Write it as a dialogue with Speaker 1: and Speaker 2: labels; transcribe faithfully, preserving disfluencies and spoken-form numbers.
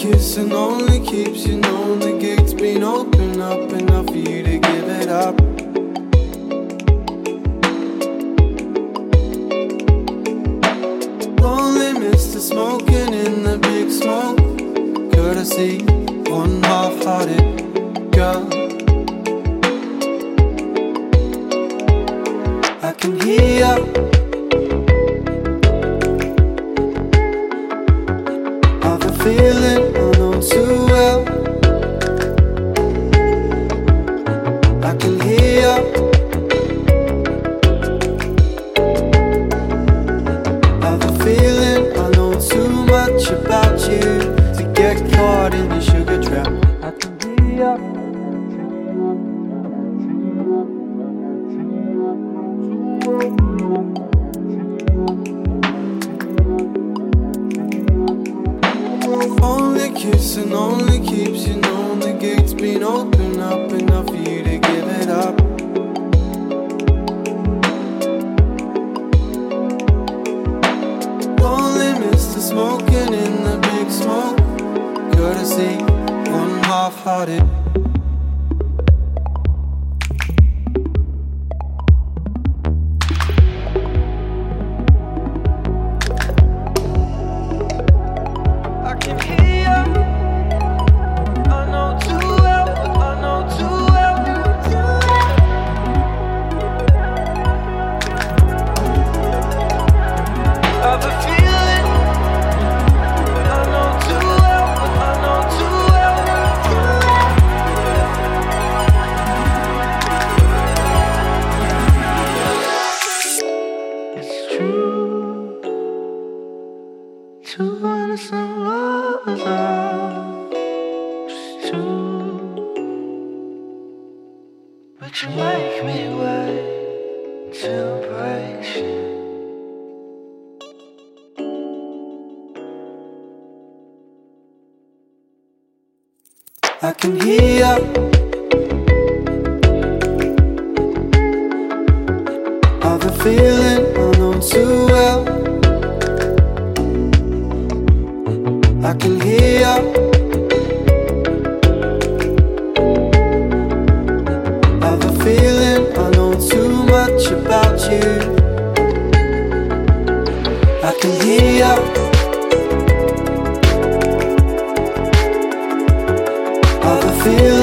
Speaker 1: kiss and only keeps you known. The gate's been open up enough for you to give it up. Lonely mister smoking in the big smoke. Courtesy, one half-hearted girl. I can hear of a feeling I know too well. I can hear of a feeling I know too much about you to get caught in the sugar trap. I can hear only kiss and only keeps you known. The gate's been open up enough for you to give it up. Lonely mister smoking in the big smoke. Courtesy, one half-hearted. Two innocent lovers are just two, but you make me wait to embrace you. I can hear of a feeling I know too well. I can hear of a feeling I know too much about you. I can hear of a feeling